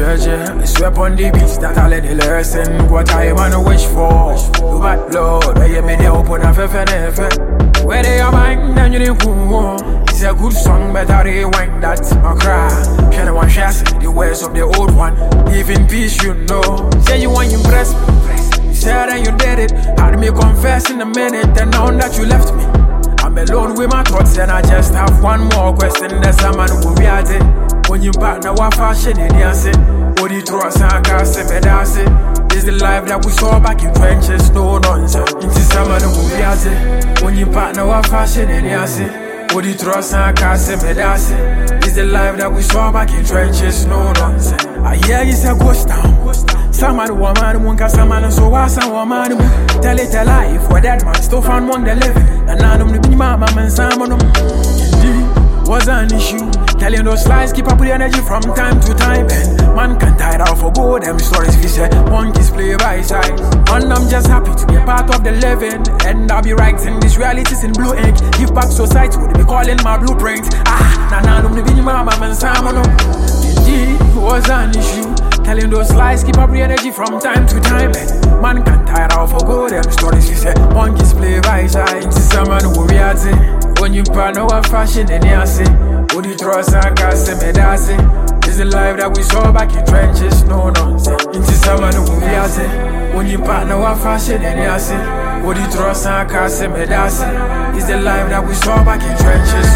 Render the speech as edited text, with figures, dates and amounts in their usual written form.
church, I swept on the beach that I let the lesson. What I wanna wish for. You bad blood, I am in the open of a where they are mine, then you didn't go. It's a good song, but I rewind that. I cry. Can I want the words of the old one? Live in peace, you know. Say you want to impress me. You said and you did it. Had me confess in a minute, and now that you left me. I'm alone with my thoughts, and I just have one more question. There's a man who we are dead. When you partner, what fashion in the answer? What do you throw us and cast a medicine? This is the life that we saw back in trenches, no nonsense. Into summer, the movie has it. When you partner, what fashion in the answer? What do you throw us and cast a medicine? This is the life that we saw back in trenches, no nonsense. I hear it's a ghost town. Someone woman, one can someone so was a woman. Tell it a lie for that man, still found one the living. And I don't know mama and someone was an issue. Telling those lies, keep up with the energy from time to time. And man can't tire out for go them stories. We say monkeys play by side. And I'm just happy to be part of the living. And I'll be writing these realities in blue ink. Give back society, would be calling my blueprint. Nah, don't be mama and someone. Indeed, was an issue. Telling those lies, keep up the energy from time to time. And man can't tire out for go them stories. We say monkeys play by side. This is someone who we are saying. When you partner what fashion and you say, would you throw us and cast a medicine? This is the life that we saw back in trenches, no nonsense. Into someone who we are saying. When you partner what fashion and you say, would you throw us and cast a medicine? This is the life that we saw back in trenches,